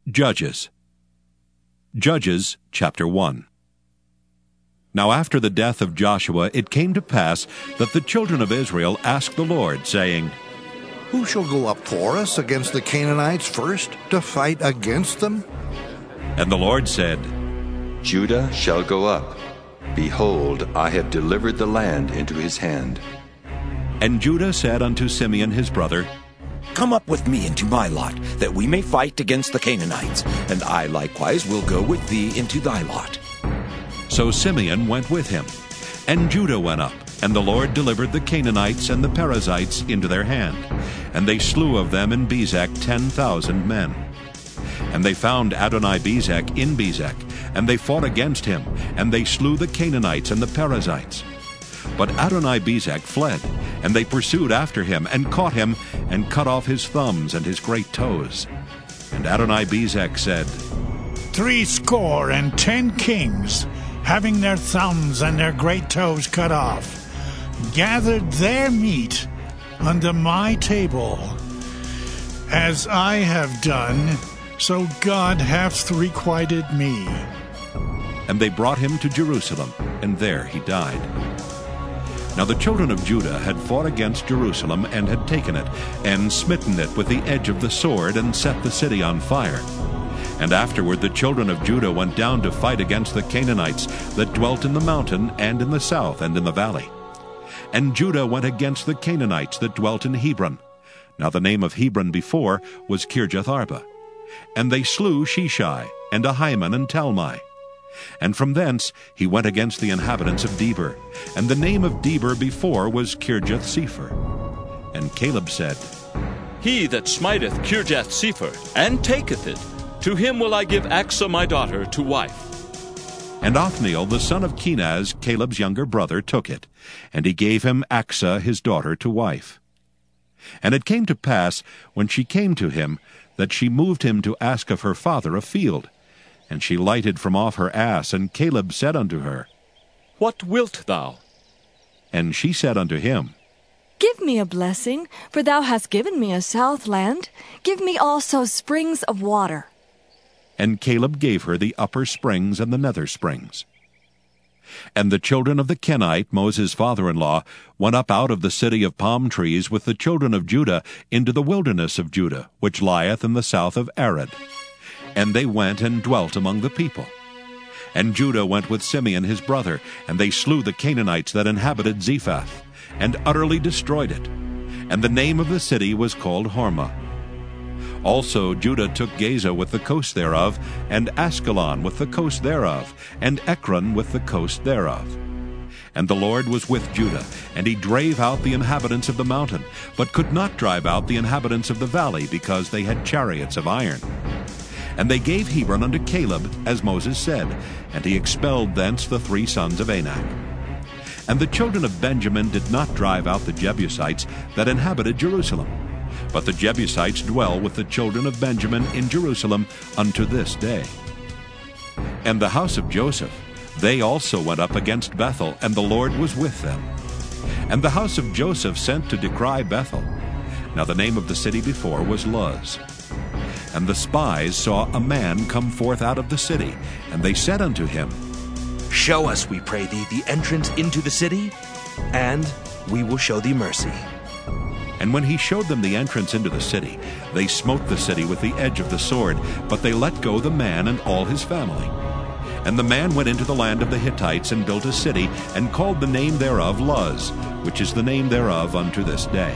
Judges chapter 1. Now after the death of Joshua it came to pass that the children of Israel asked the Lord, saying, Who shall go up for us against the Canaanites first, to fight against them? And the Lord said, Judah shall go up. Behold, I have delivered the land into his hand. And Judah said unto Simeon his brother, Come up with me into my lot, that we may fight against the Canaanites, and I likewise will go with thee into thy lot. So Simeon went with him, and Judah went up, and the Lord delivered the Canaanites and the Perizzites into their hand, and they slew of them in Bezek 10,000 men. And they found Adoni-Bezek in Bezek, and they fought against him, and they slew the Canaanites and the Perizzites. But Adoni-Bezek fled, and they pursued after him, and caught him, and cut off his thumbs and his great toes. And Adoni-Bezek said, 70 kings, having their thumbs and their great toes cut off, gathered their meat unto my table. As I have done, so God hath requited me. And they brought him to Jerusalem, and there he died. Now the children of Judah had fought against Jerusalem, and had taken it, and smitten it with the edge of the sword, and set the city on fire. And afterward the children of Judah went down to fight against the Canaanites that dwelt in the mountain, and in the south, and in the valley. And Judah went against the Canaanites that dwelt in Hebron. Now the name of Hebron before was Kirjath-arba. And they slew Sheshai, and Ahiman, and Talmai. And from thence he went against the inhabitants of Debir, and the name of Debir before was Kirjath-sepher. And Caleb said, He that smiteth Kirjath-sepher, and taketh it, to him will I give Achsah my daughter to wife. And Othniel the son of Kenaz, Caleb's younger brother, took it, and he gave him Achsah his daughter to wife. And it came to pass, when she came to him, that she moved him to ask of her father a field. And she lighted from off her ass, and Caleb said unto her, What wilt thou? And she said unto him, Give me a blessing, for thou hast given me a south land. Give me also springs of water. And Caleb gave her the upper springs and the nether springs. And the children of the Kenite, Moses' father-in-law, went up out of the city of palm trees with the children of Judah into the wilderness of Judah, which lieth in the south of Arad. And they went and dwelt among the people. And Judah went with Simeon his brother, and they slew the Canaanites that inhabited Zephath, and utterly destroyed it. And the name of the city was called Hormah. Also Judah took Gaza with the coast thereof, and Askelon with the coast thereof, and Ekron with the coast thereof. And the Lord was with Judah, and he drave out the inhabitants of the mountain, but could not drive out the inhabitants of the valley, because they had chariots of iron. And they gave Hebron unto Caleb, as Moses said, and he expelled thence the 3 sons of Anak. And the children of Benjamin did not drive out the Jebusites that inhabited Jerusalem, but the Jebusites dwell with the children of Benjamin in Jerusalem unto this day. And the house of Joseph, they also went up against Bethel, and the Lord was with them. And the house of Joseph sent to decry Bethel. Now the name of the city before was Luz. And the spies saw a man come forth out of the city, and they said unto him, Show us, we pray thee, the entrance into the city, and we will show thee mercy. And when he showed them the entrance into the city, they smote the city with the edge of the sword, but they let go the man and all his family. And the man went into the land of the Hittites, and built a city, and called the name thereof Luz, which is the name thereof unto this day.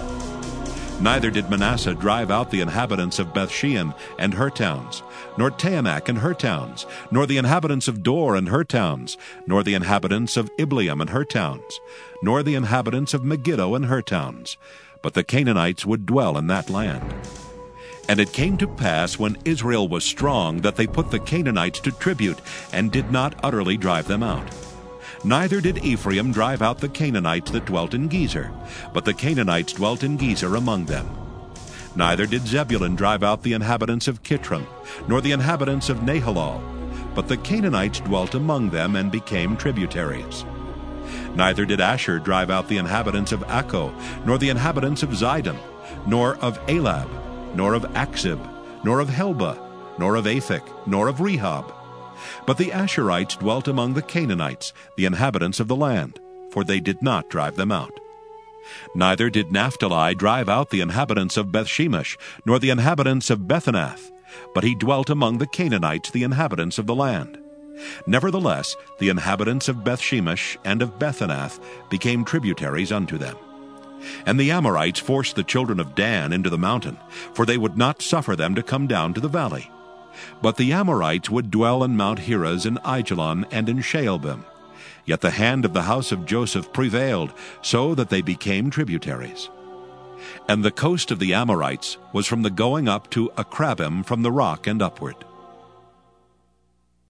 Neither did Manasseh drive out the inhabitants of Bethshean and her towns, nor Taanach and her towns, nor the inhabitants of Dor and her towns, nor the inhabitants of Ibleam and her towns, nor the inhabitants of Megiddo and her towns. But the Canaanites would dwell in that land. And it came to pass, when Israel was strong, that they put the Canaanites to tribute, and did not utterly drive them out. Neither did Ephraim drive out the Canaanites that dwelt in Gezer, but the Canaanites dwelt in Gezer among them. Neither did Zebulun drive out the inhabitants of Kitron, nor the inhabitants of Nahalal, but the Canaanites dwelt among them, and became tributaries. Neither did Asher drive out the inhabitants of Akko, nor the inhabitants of Zidon, nor of Elab, nor of Achzib, nor of Helba, nor of Aphek, nor of Rehob. But the Asherites dwelt among the Canaanites, the inhabitants of the land, for they did not drive them out. Neither did Naphtali drive out the inhabitants of Bethshemesh, nor the inhabitants of Bethanath, but he dwelt among the Canaanites, the inhabitants of the land. Nevertheless, the inhabitants of Bethshemesh and of Bethanath became tributaries unto them. And the Amorites forced the children of Dan into the mountain, for they would not suffer them to come down to the valley. But the Amorites would dwell in Mount Heres, in Aijalon, and in Shaalbim. Yet the hand of the house of Joseph prevailed, so that they became tributaries. And the coast of the Amorites was from the going up to Akrabim from the rock and upward.